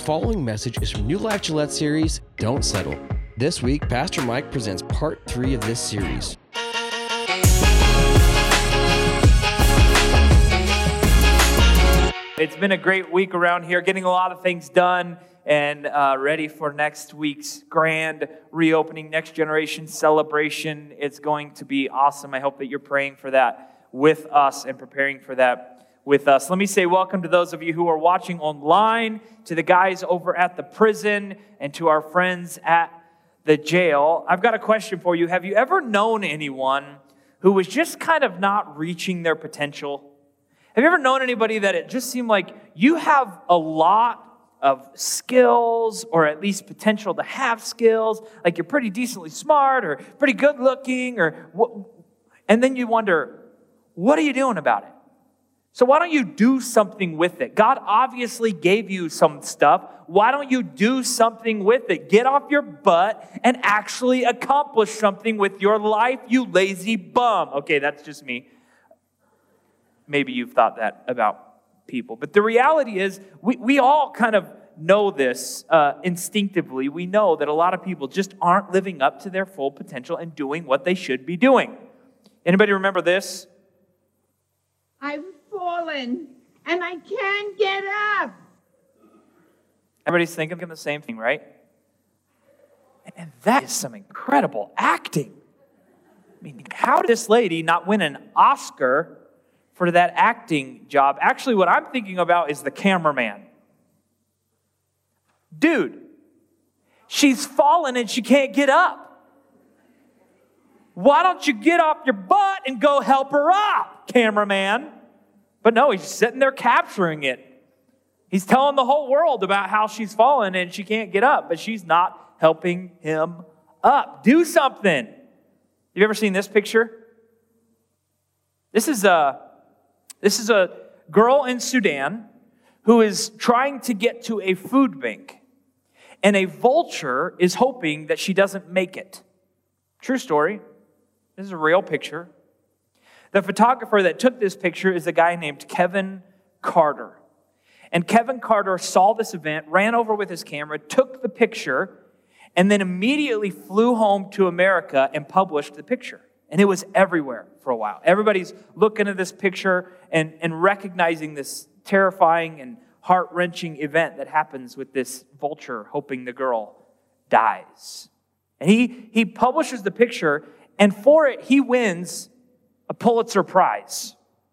following message is from New Life Gillette series, Don't Settle. This week, Pastor Mike presents part 3 of this series. It's been a great week around here, getting a lot of things done and ready for next week's grand reopening, next generation celebration. It's going to be awesome. I hope that you're praying for that with us and preparing for that with us. Let me say welcome to those of you who are watching online, to the guys over at the prison, and to our friends at the jail. I've got a question for you. Have you ever known anyone who was just kind of not reaching their potential? Have you ever known anybody that it just seemed like you have a lot of skills, or at least potential to have skills, like you're pretty decently smart or pretty good looking, and then you wonder, what are you doing about it? So why don't you do something with it? God obviously gave you some stuff. Why don't you do something with it? Get off your butt and actually accomplish something with your life, you lazy bum. Okay, that's just me. Maybe you've thought that about people. But the reality is, we all kind of know this instinctively. We know that a lot of people just aren't living up to their full potential and doing what they should be doing. Anybody remember this? I've fallen and I can't get up. Everybody's thinking the same thing, right? And that is some incredible acting. I mean, how did this lady not win an Oscar for that acting job? Actually, what I'm thinking about is the cameraman. Dude, she's fallen and she can't get up. Why don't you get off your butt and go help her up, cameraman? But no, he's sitting there capturing it. He's telling the whole world about how she's fallen and she can't get up, but she's not helping him up. Do something. Have you ever seen this picture? This is a girl in Sudan who is trying to get to a food bank, and a vulture is hoping that she doesn't make it. True story. This is a real picture. The photographer that took this picture is a guy named Kevin Carter. And Kevin Carter saw this event, ran over with his camera, took the picture, and then immediately flew home to America and published the picture. And it was everywhere for a while. Everybody's looking at this picture and recognizing this terrifying and heart-wrenching event that happens with this vulture hoping the girl dies. And he publishes the picture, and for it, he wins a Pulitzer Prize.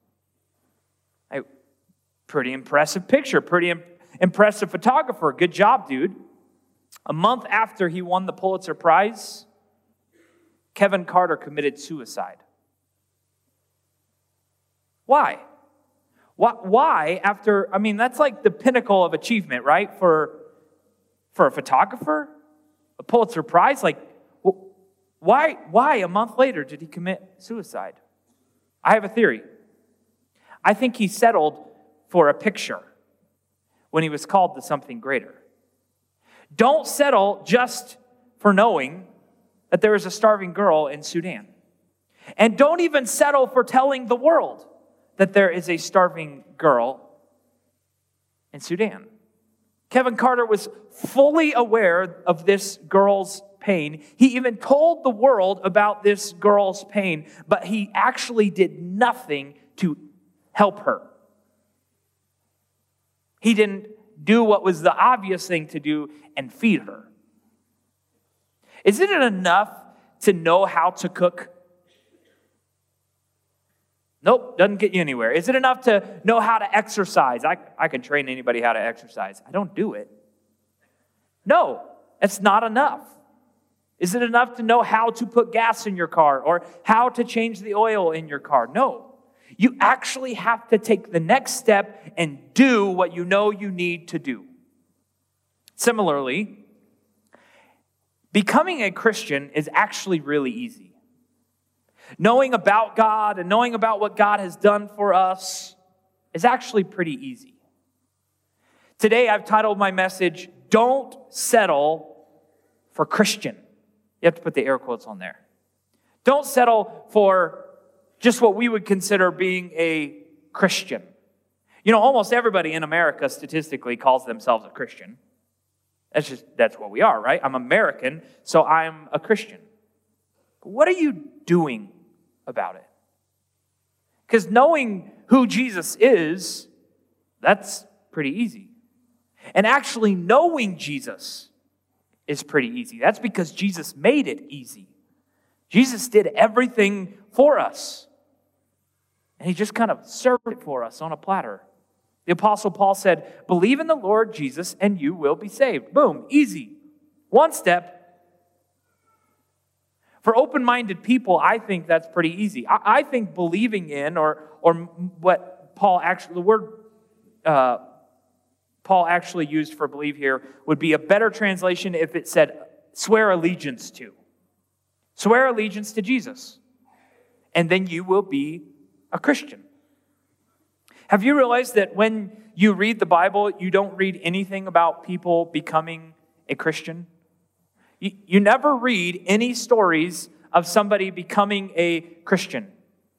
Pretty impressive picture, pretty impressive photographer. Good job, dude. A month after he won the Pulitzer Prize, Kevin Carter committed suicide. Why? Why after, that's like the pinnacle of achievement, right? For a photographer, a Pulitzer Prize, why a month later did he commit suicide? I have a theory. I think he settled for a picture when he was called to something greater. Don't settle just for knowing that there is a starving girl in Sudan. And don't even settle for telling the world that there is a starving girl in Sudan. Kevin Carter was fully aware of this girl's pain. He even told the world about this girl's pain, but he actually did nothing to help her. He didn't do what was the obvious thing to do and feed her. Isn't it enough to know how to cook? Nope, doesn't get you anywhere. Is it enough to know how to exercise? I can train anybody how to exercise. I don't do it. No, that's not enough. Is it enough to know how to put gas in your car or how to change the oil in your car? No. You actually have to take the next step and do what you know you need to do. Similarly, becoming a Christian is actually really easy. Knowing about God and knowing about what God has done for us is actually pretty easy. Today, I've titled my message, Don't Settle for Christian. You have to put the air quotes on there. Don't settle for just what we would consider being a Christian. You know, almost everybody in America statistically calls themselves a Christian. That's what we are, right? I'm American, so I'm a Christian. But what are you doing about it? Because knowing who Jesus is, that's pretty easy. And actually knowing Jesus is pretty easy. That's because Jesus made it easy. Jesus did everything for us. And he just kind of served it for us on a platter. The Apostle Paul said, believe in the Lord Jesus and you will be saved. Boom, easy. One step. For open-minded people, I think that's pretty easy. I think believing in, or what Paul actually, the word Paul actually used for believe here would be a better translation if it said swear allegiance to. Swear allegiance to Jesus. And then you will be a Christian. Have you realized that when you read the Bible, you don't read anything about people becoming a Christian? You never read any stories of somebody becoming a Christian. Did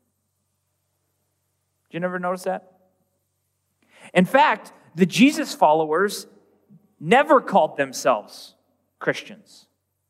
you never notice that? In fact, the Jesus followers never called themselves Christians.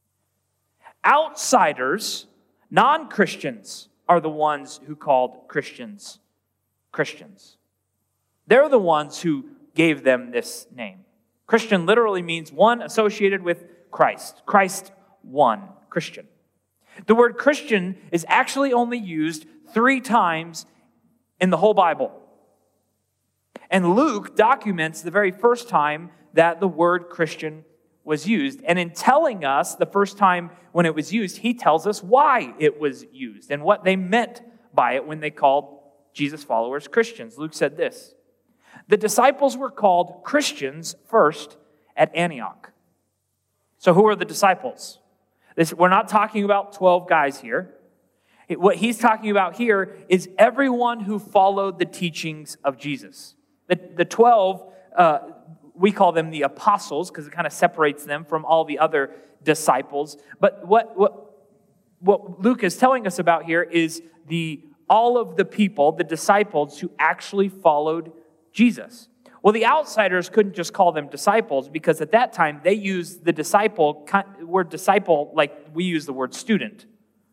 Outsiders, non-Christians, are the ones who called Christians Christians. They're the ones who gave them this name. Christian literally means one associated with Christ. Christ one, Christian. The word Christian is actually only used 3 times in the whole Bible. And Luke documents the very first time that the word Christian was used. And in telling us the first time when it was used, he tells us why it was used and what they meant by it when they called Jesus followers Christians. Luke said this: the disciples were called Christians first at Antioch. So who are the disciples? We're not talking about 12 guys here. What he's talking about here is everyone who followed the teachings of Jesus. The 12, we call them the apostles because it kind of separates them from all the other disciples. But what Luke is telling us about here is all of the people, the disciples who actually followed Jesus. Well, the outsiders couldn't just call them disciples because at that time they used the word disciple like we use the word student.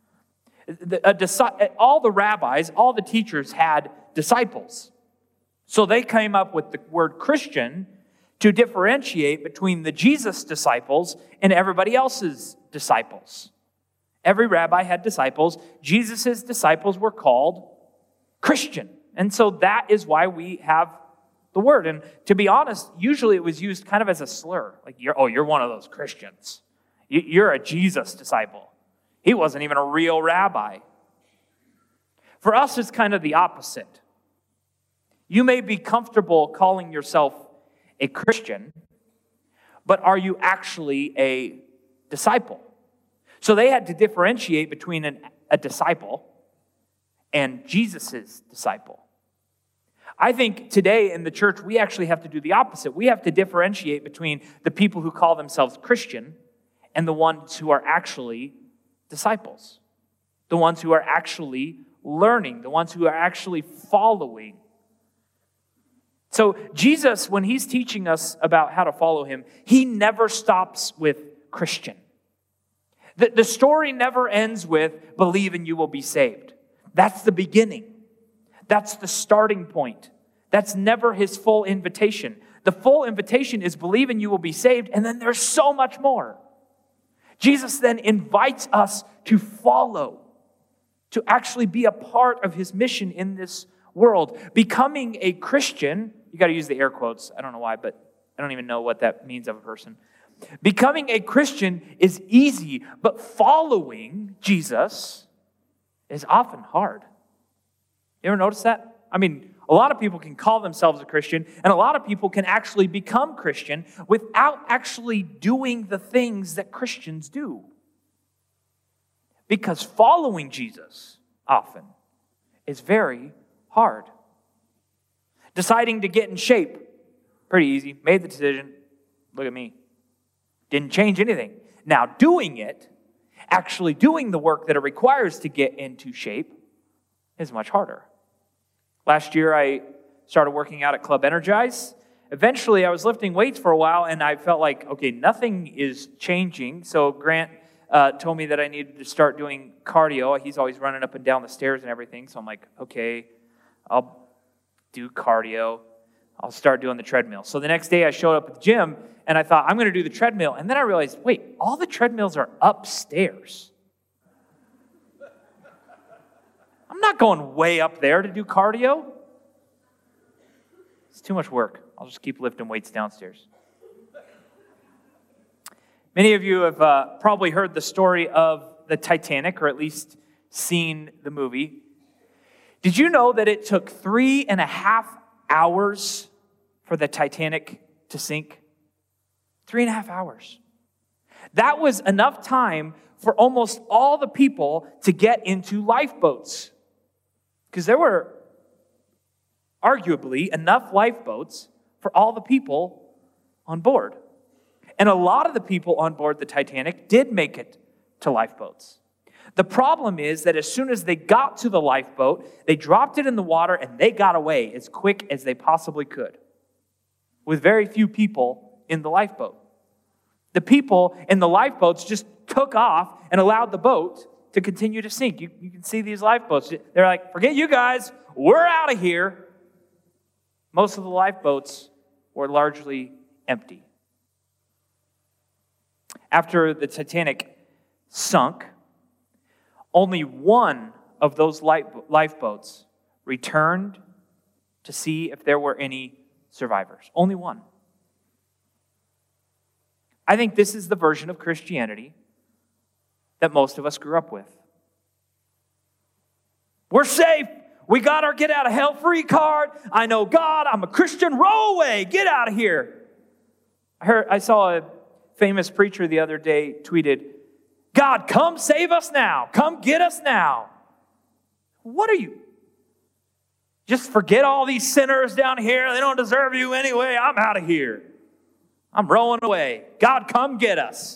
All the rabbis, all the teachers had disciples. So they came up with the word Christian to differentiate between the Jesus disciples and everybody else's disciples. Every rabbi had disciples. Jesus' disciples were called Christian. And so that is why we have the word. And to be honest, usually it was used kind of as a slur. Like, you're one of those Christians. You're a Jesus disciple. He wasn't even a real rabbi. For us, it's kind of the opposite. You may be comfortable calling yourself a Christian, but are you actually a disciple? So they had to differentiate between a disciple and Jesus' disciple. I think today in the church, we actually have to do the opposite. We have to differentiate between the people who call themselves Christian and the ones who are actually disciples. The ones who are actually learning, the ones who are actually following. So Jesus, when he's teaching us about how to follow him, he never stops with Christian. The story never ends with believe and you will be saved. That's the beginning. That's the starting point. That's never his full invitation. The full invitation is believe and you will be saved, and then there's so much more. Jesus then invites us to follow, to actually be a part of his mission in this world. Becoming a Christian, you got to use the air quotes. I don't know why, but I don't even know what that means of a person. Becoming a Christian is easy, but following Jesus is often hard. You ever notice that? I mean, a lot of people can call themselves a Christian, and a lot of people can actually become Christian without actually doing the things that Christians do. Because following Jesus often is very hard. Deciding to get in shape, pretty easy. Made the decision. Look at me. Didn't change anything. Now doing it, actually doing the work that it requires to get into shape, is much harder. Last year, I started working out at Club Energize. eventually I was lifting weights for a while, and I felt like, okay, nothing is changing. So Grant told me that I needed to start doing cardio. He's always running up and down the stairs and everything. So I'm like, okay, I'll do cardio. I'll start doing the treadmill. So the next day I showed up at the gym, and I thought, I'm going to do the treadmill. And then I realized, wait, all the treadmills are upstairs. I'm not going way up there to do cardio. It's too much work. I'll just keep lifting weights downstairs. Many of you have probably heard the story of the Titanic, or at least seen the movie. Did you know that it took 3.5 hours for the Titanic to sink? 3.5 hours. That was enough time for almost all the people to get into lifeboats. Because there were arguably enough lifeboats for all the people on board. And a lot of the people on board the Titanic did make it to lifeboats. The problem is that as soon as they got to the lifeboat, they dropped it in the water and they got away as quick as they possibly could, with very few people in the lifeboat. The people in the lifeboats just took off and allowed the boat to continue to sink. You can see these lifeboats. They're like, forget you guys, we're out of here. Most of the lifeboats were largely empty. After the Titanic sunk, only one of those lifeboats returned to see if there were any survivors. Only one. I think this is the version of Christianity that most of us grew up with. We're safe. We got our get out of hell free card. I know God. I'm a Christian. Roll away. Get out of here. I saw a famous preacher the other day tweeted, God, come save us now. Come get us now. What are you? Just forget all these sinners down here. They don't deserve you anyway. I'm out of here. I'm rolling away. God, come get us.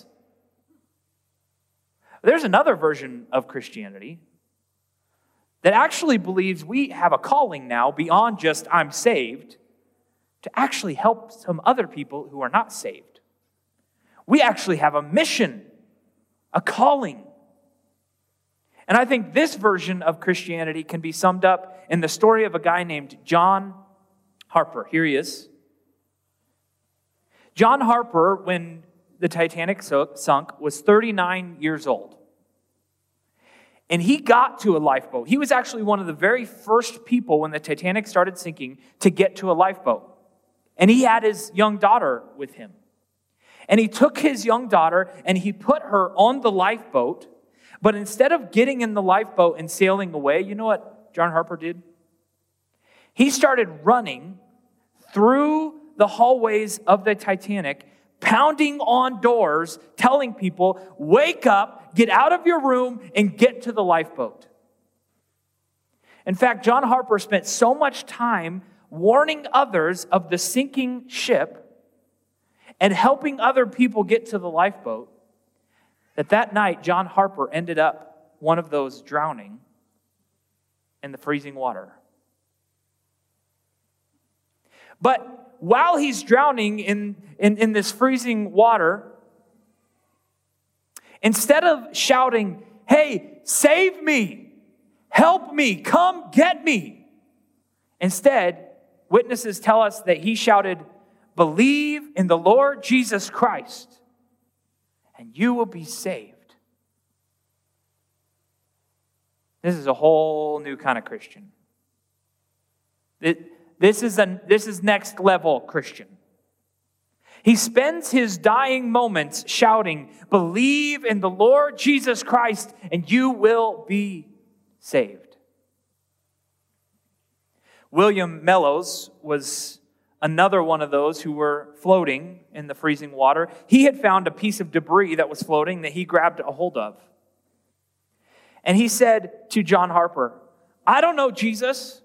There's another version of Christianity that actually believes we have a calling now beyond just I'm saved to actually help some other people who are not saved. We actually have a mission, a calling. And I think this version of Christianity can be summed up in the story of a guy named John Harper. Here he is. John Harper, when the Titanic sunk, was 39 years old. And he got to a lifeboat. He was actually one of the very first people when the Titanic started sinking to get to a lifeboat. And he had his young daughter with him. And he took his young daughter and he put her on the lifeboat. But instead of getting in the lifeboat and sailing away, you know what John Harper did? He started running through the hallways of the Titanic, pounding on doors, telling people, wake up, get out of your room, and get to the lifeboat. In fact, John Harper spent so much time warning others of the sinking ship and helping other people get to the lifeboat that night, John Harper ended up one of those drowning in the freezing water. But while he's drowning in this freezing water, instead of shouting, hey, save me, help me, come get me, instead, witnesses tell us that he shouted, believe in the Lord Jesus Christ, and you will be saved. This is a whole new kind of Christian. This is next level Christian. He spends his dying moments shouting, believe in the Lord Jesus Christ and you will be saved. William Mellows was another one of those who were floating in the freezing water. He had found a piece of debris that was floating that he grabbed a hold of. And he said to John Harper, I don't know Jesus.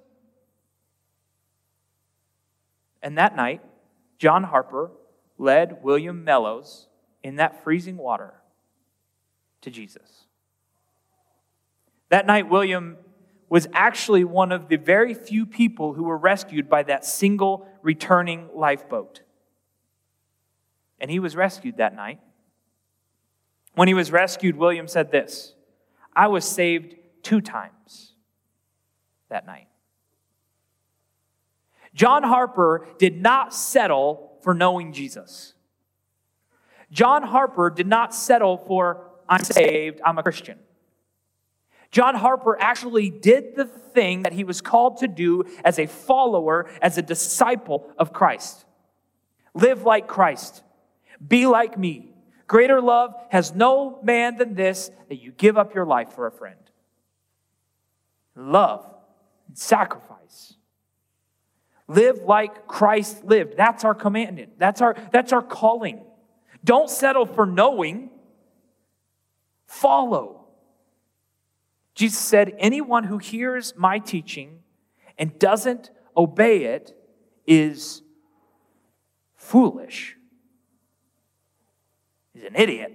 And that night, John Harper led William Mellows in that freezing water to Jesus. That night, William was actually one of the very few people who were rescued by that single returning lifeboat. And he was rescued that night. When he was rescued, William said this, "I was saved 2 times that night." John Harper did not settle for knowing Jesus. John Harper did not settle for, "I'm saved, I'm a Christian." John Harper actually did the thing that he was called to do as a follower, as a disciple of Christ. Live like Christ. Be like me. Greater love has no man than this, that you give up your life for a friend. Love and sacrifice. Live like Christ lived. That's our commandment. That's our calling. Don't settle for knowing. Follow. Jesus said, "Anyone who hears my teaching and doesn't obey it is foolish." He's an idiot.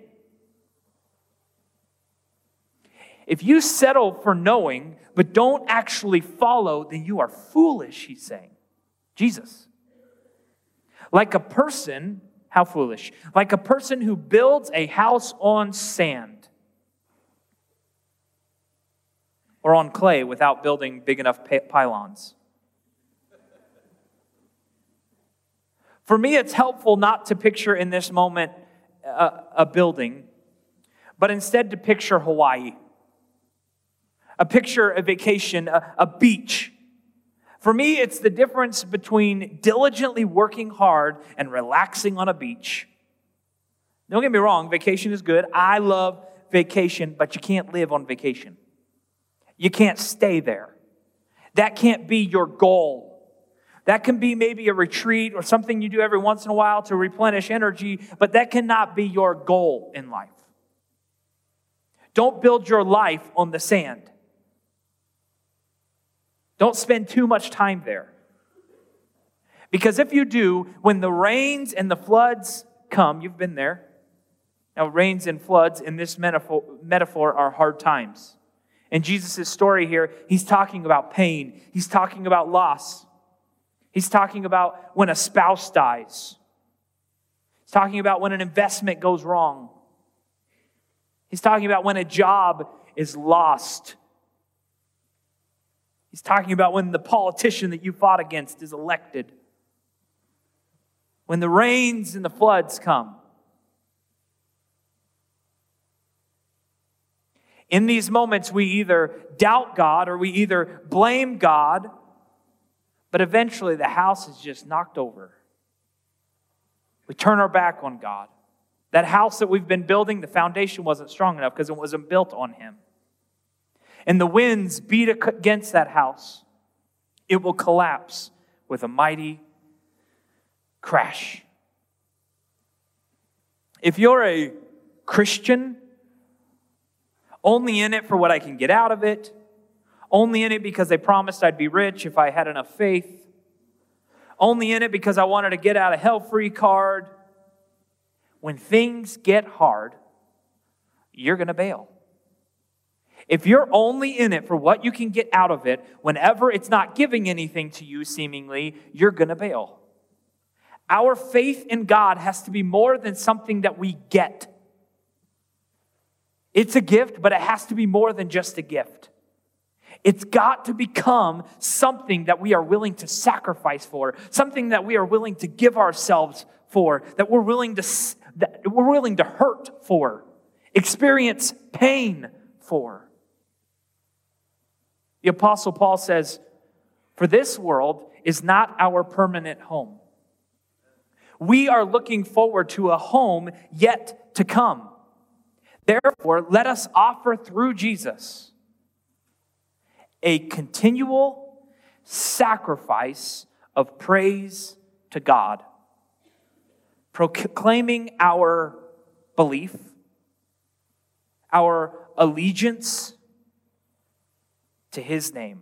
If you settle for knowing but don't actually follow, then you are foolish, he's saying. Jesus. Like a person, how foolish? Like a person who builds a house on sand or on clay without building big enough pylons. For me, it's helpful not to picture in this moment a building, but instead to picture Hawaii. A picture, a vacation, a beach. For me, it's the difference between diligently working hard and relaxing on a beach. Don't get me wrong, vacation is good. I love vacation, but you can't live on vacation. You can't stay there. That can't be your goal. That can be maybe a retreat or something you do every once in a while to replenish energy, but that cannot be your goal in life. Don't build your life on the sand. Don't spend too much time there. Because if you do, when the rains and the floods come, you've been there. Now, rains and floods in this metaphor are hard times. In Jesus' story here, he's talking about pain. He's talking about loss. He's talking about when a spouse dies. He's talking about when an investment goes wrong. He's talking about when a job is lost. He's talking about when the politician that you fought against is elected. When the rains and the floods come. In these moments, we either doubt God or we either blame God, but eventually the house is just knocked over. We turn our back on God. That house that we've been building, the foundation wasn't strong enough because it wasn't built on Him. And the winds beat against that house. It will collapse with a mighty crash. If you're a Christian, only in it for what I can get out of it, only in it because they promised I'd be rich if I had enough faith, only in it because I wanted to get out a hell-free card, when things get hard, you're going to bail. If you're only in it for what you can get out of it, whenever it's not giving anything to you, seemingly, you're going to bail. Our faith in God has to be more than something that we get. It's a gift, but it has to be more than just a gift. It's got to become something that we are willing to sacrifice for, something that we are willing to give ourselves for, that we're willing to hurt for, experience pain for. The Apostle Paul says, "For this world is not our permanent home. We are looking forward to a home yet to come. Therefore, let us offer through Jesus a continual sacrifice of praise to God, proclaiming our belief, our allegiance to His name.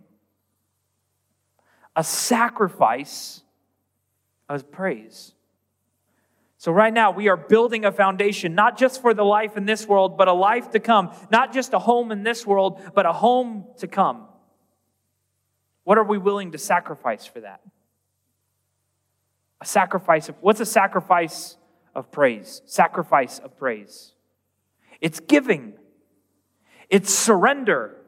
A sacrifice of praise." So right now we are building a foundation, not just for the life in this world, but a life to come. Not just a home in this world, but a home to come. What are we willing to sacrifice for that? What's a sacrifice of praise? Sacrifice of praise. It's giving. It's surrender.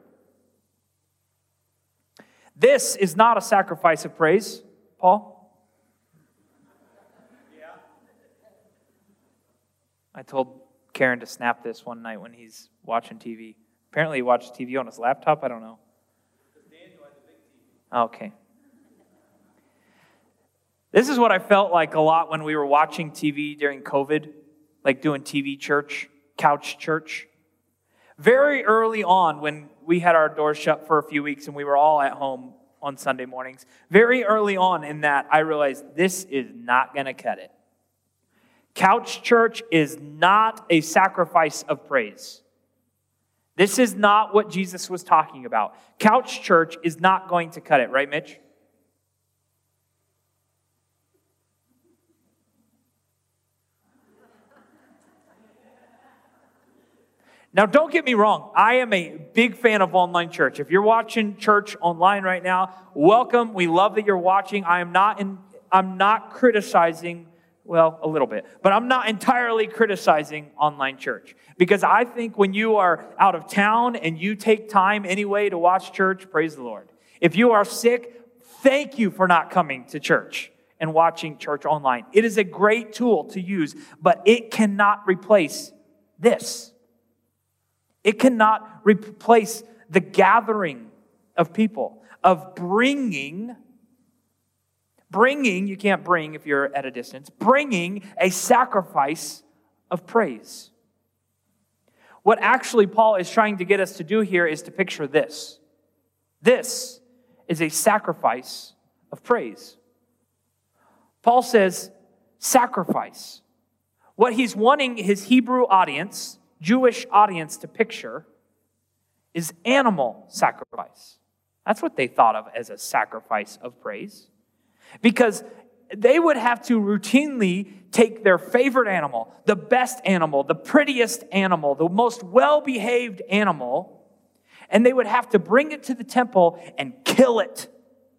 This is not a sacrifice of praise, Paul. I told Karen to snap this one night when he's watching TV. Apparently he watches TV on his laptop. I don't know. Okay. This is what I felt like a lot when we were watching TV during COVID, like doing TV church, couch church. Very early on, when we had our doors shut for a few weeks and we were all at home on Sunday mornings, very early on in that, I realized this is not going to cut it. Couch church is not a sacrifice of praise. This is not what Jesus was talking about. Couch church is not going to cut it, right, Mitch? Now, don't get me wrong. I am a big fan of online church. If you're watching church online right now, welcome. We love that you're watching. I'm not criticizing, well, a little bit, but I'm not entirely criticizing online church. Because I think when you are out of town and you take time anyway to watch church, praise the Lord. If you are sick, thank you for not coming to church and watching church online. It is a great tool to use, but it cannot replace this. It cannot replace the gathering of people, of bringing, you can't bring if you're at a distance, bringing a sacrifice of praise. What actually Paul is trying to get us to do here is to picture this. This is a sacrifice of praise. Paul says sacrifice. What he's wanting his Hebrew audience, Jewish audience to picture is animal sacrifice. That's what they thought of as a sacrifice of praise. Because they would have to routinely take their favorite animal, the best animal, the prettiest animal, the most well-behaved animal, and they would have to bring it to the temple and kill it,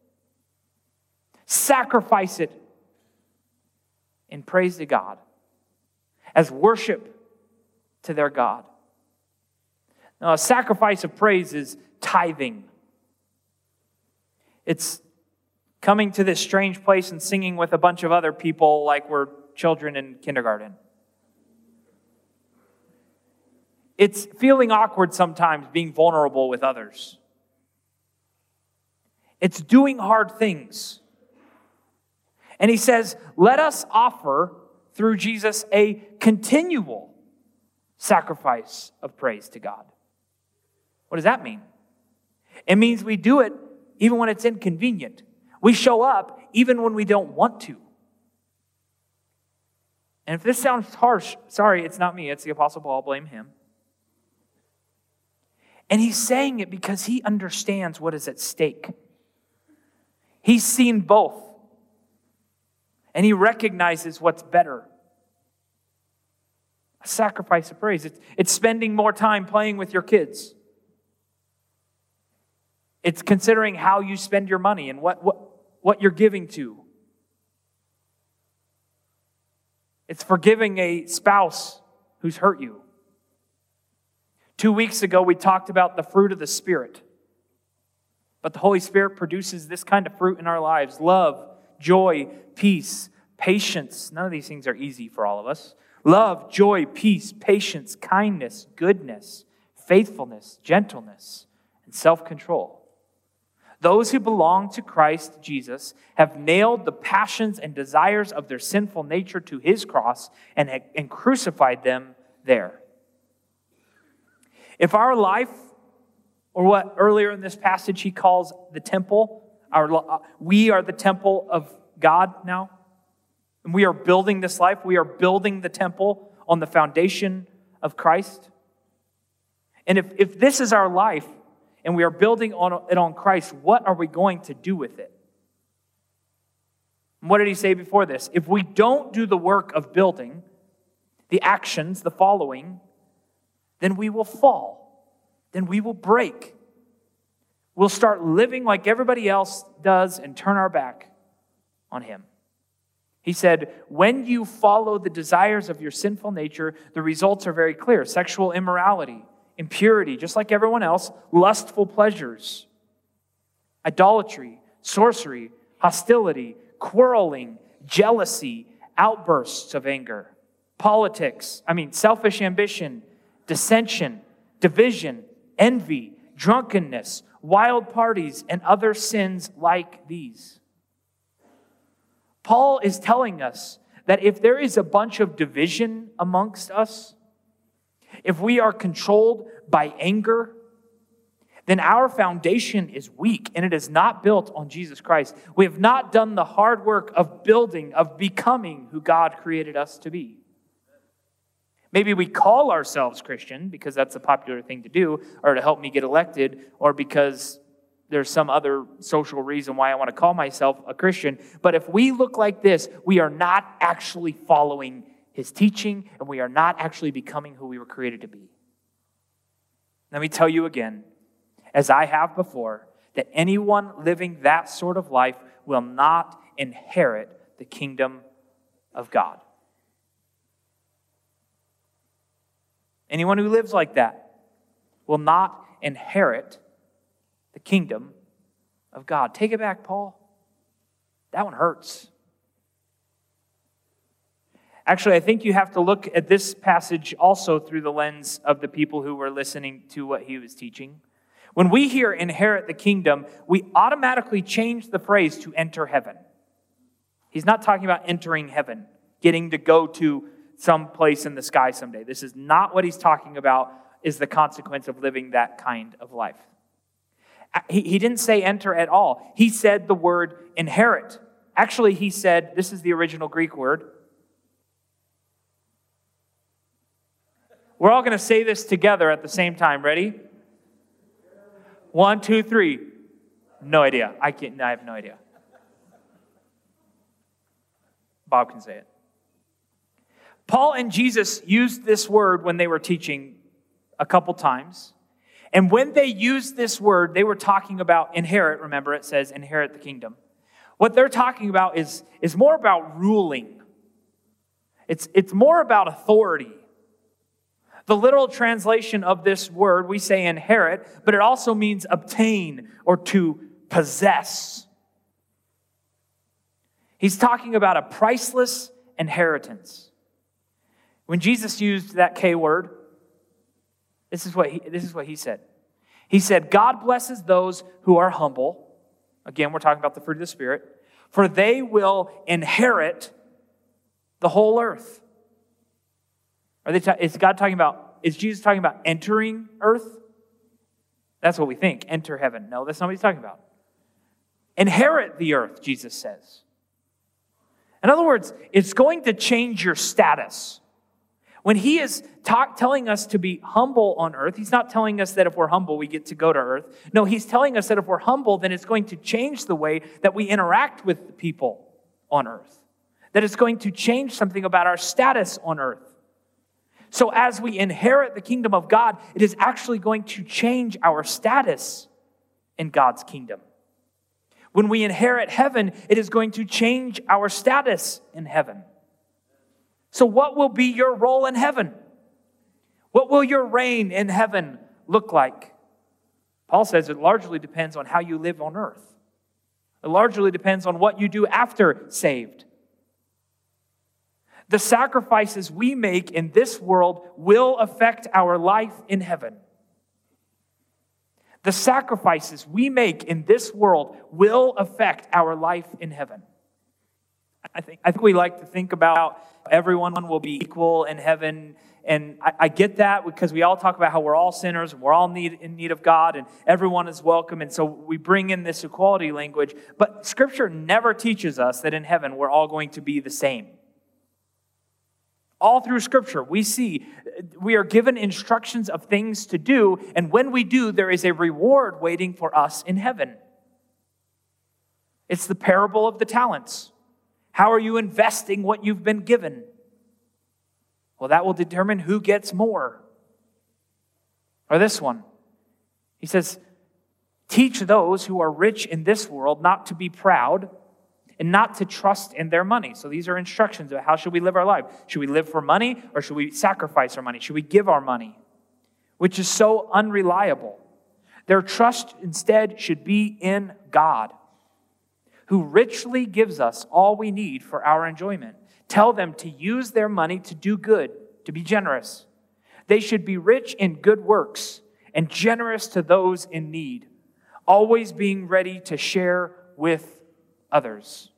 sacrifice it in praise to God, as worship to their God. Now, a sacrifice of praise is tithing. It's coming to this strange place and singing with a bunch of other people like we're children in kindergarten. It's feeling awkward sometimes, being vulnerable with others. It's doing hard things. And he says, let us offer through Jesus a continual sacrifice of praise to God. What does that mean? It means we do it even when it's inconvenient. We show up even when we don't want to. And if this sounds harsh, sorry, it's not me. It's the Apostle Paul. Blame him. And he's saying it because he understands what is at stake. He's seen both. And he recognizes what's better. A sacrifice of praise. It's spending more time playing with your kids. It's considering how you spend your money and what you're giving to. It's forgiving a spouse who's hurt you. 2 weeks ago, we talked about the fruit of the Spirit. But the Holy Spirit produces this kind of fruit in our lives: love, joy, peace, patience. None of these things are easy for all of us. Love, joy, peace, patience, kindness, goodness, faithfulness, gentleness, and self-control. Those who belong to Christ Jesus have nailed the passions and desires of their sinful nature to his cross and crucified them there. If our life, or what earlier in this passage he calls the temple, we are the temple of God now, and we are building this life. We are building the temple on the foundation of Christ. And if this is our life and we are building it on Christ, what are we going to do with it? And what did he say before this? If we don't do the work of building, the actions, the following, then we will fall. Then we will break. We'll start living like everybody else does and turn our back on him. He said, when you follow the desires of your sinful nature, the results are very clear. Sexual immorality, impurity, just like everyone else, lustful pleasures, idolatry, sorcery, hostility, quarreling, jealousy, outbursts of anger, selfish ambition, dissension, division, envy, drunkenness, wild parties, and other sins like these. Paul is telling us that if there is a bunch of division amongst us, if we are controlled by anger, then our foundation is weak and it is not built on Jesus Christ. We have not done the hard work of building, of becoming who God created us to be. Maybe we call ourselves Christian because that's a popular thing to do, or to help me get elected, or because there's some other social reason why I want to call myself a Christian. But if we look like this, we are not actually following his teaching, and we are not actually becoming who we were created to be. Let me tell you again, as I have before, that anyone living that sort of life will not inherit the kingdom of God. Anyone who lives like that will not inherit the kingdom of God. Take it back, Paul. That one hurts. Actually, I think you have to look at this passage also through the lens of the people who were listening to what he was teaching. When we hear inherit the kingdom, we automatically change the phrase to enter heaven. He's not talking about entering heaven, getting to go to some place in the sky someday. This is not what he's talking about, is the consequence of living that kind of life. He didn't say enter at all. He said the word inherit. Actually, he said, this is the original Greek word. We're all going to say this together at the same time. Ready? 1, 2, 3. No idea. I have no idea. Bob can say it. Paul and Jesus used this word when they were teaching a couple times. And when they used this word, they were talking about inherit. Remember, it says inherit the kingdom. What they're talking about is more about ruling. It's more about authority. The literal translation of this word, we say inherit, but it also means obtain or to possess. He's talking about a priceless inheritance. When Jesus used that K word, this is what he said. He said, God blesses those who are humble. Again, we're talking about the fruit of the Spirit. For they will inherit the whole earth. Is Jesus talking about entering earth? That's what we think. Enter heaven. No, that's not what he's talking about. Inherit the earth, Jesus says. In other words, it's going to change your status. When he is telling us to be humble on earth, he's not telling us that if we're humble, we get to go to earth. No, he's telling us that if we're humble, then it's going to change the way that we interact with the people on earth. That it's going to change something about our status on earth. So as we inherit the kingdom of God, it is actually going to change our status in God's kingdom. When we inherit heaven, it is going to change our status in heaven. So what will be your role in heaven? What will your reign in heaven look like? Paul says it largely depends on how you live on earth. It largely depends on what you do after saved. The sacrifices we make in this world will affect our life in heaven. The sacrifices we make in this world will affect our life in heaven. I think we like to think about everyone will be equal in heaven. And I get that because we all talk about how we're all sinners and we're all in need of God and everyone is welcome. And so we bring in this equality language. But Scripture never teaches us that in heaven we're all going to be the same. All through Scripture, we are given instructions of things to do, and when we do, there is a reward waiting for us in heaven. It's the parable of the talents. How are you investing what you've been given? Well, that will determine who gets more. Or this one. He says, teach those who are rich in this world not to be proud and not to trust in their money. So these are instructions about how should we live our life. Should we live for money or should we sacrifice our money? Should we give our money? Which is so unreliable. Their trust instead should be in God, who richly gives us all we need for our enjoyment. Tell them to use their money to do good, to be generous. They should be rich in good works and generous to those in need, always being ready to share with others.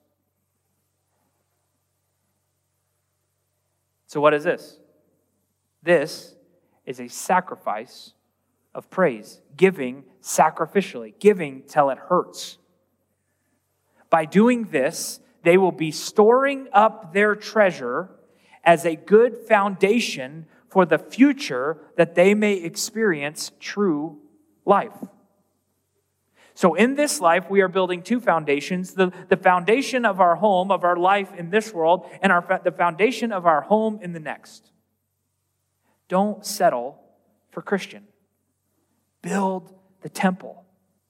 So what is this? This is a sacrifice of praise, giving sacrificially, giving till it hurts. By doing this, they will be storing up their treasure as a good foundation for the future that they may experience true life. So in this life, we are building two foundations, the foundation of our home, of our life in this world, and the foundation of our home in the next. Don't settle for Christian. Build the temple.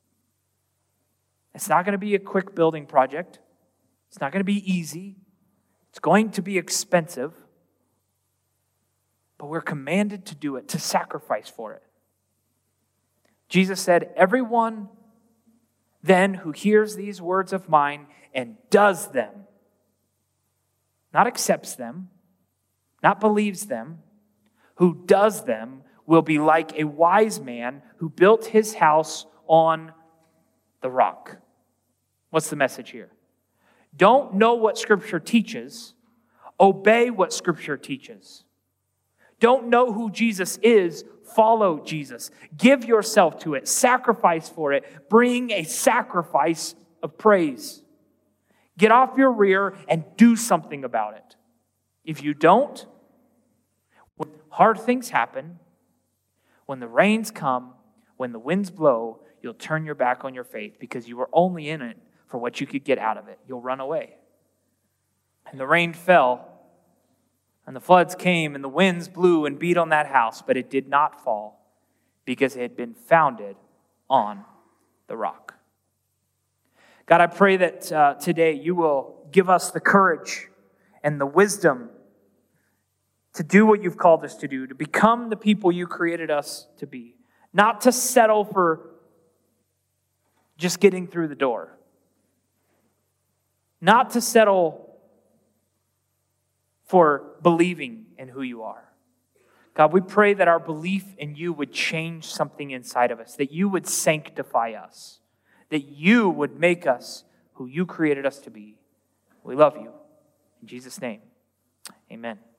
It's not going to be a quick building project. It's not going to be easy. It's going to be expensive. But we're commanded to do it, to sacrifice for it. Jesus said, everyone then who hears these words of mine and does them, not accepts them, not believes them, who does them will be like a wise man who built his house on the rock. What's the message here? Don't know what Scripture teaches. Obey what Scripture teaches. Don't know who Jesus is. Follow Jesus. Give yourself to it. Sacrifice for it. Bring a sacrifice of praise. Get off your rear and do something about it. If you don't, when hard things happen, when the rains come, when the winds blow, you'll turn your back on your faith because you were only in it for what you could get out of it. You'll run away. And the rain fell, and the floods came, and the winds blew and beat on that house, but it did not fall because it had been founded on the rock. God, I pray that today you will give us the courage and the wisdom to do what you've called us to do, to become the people you created us to be, not to settle for just getting through the door, not to settle for believing in who you are. God, we pray that our belief in you would change something inside of us, that you would sanctify us, that you would make us who you created us to be. We love you. In Jesus' name, amen.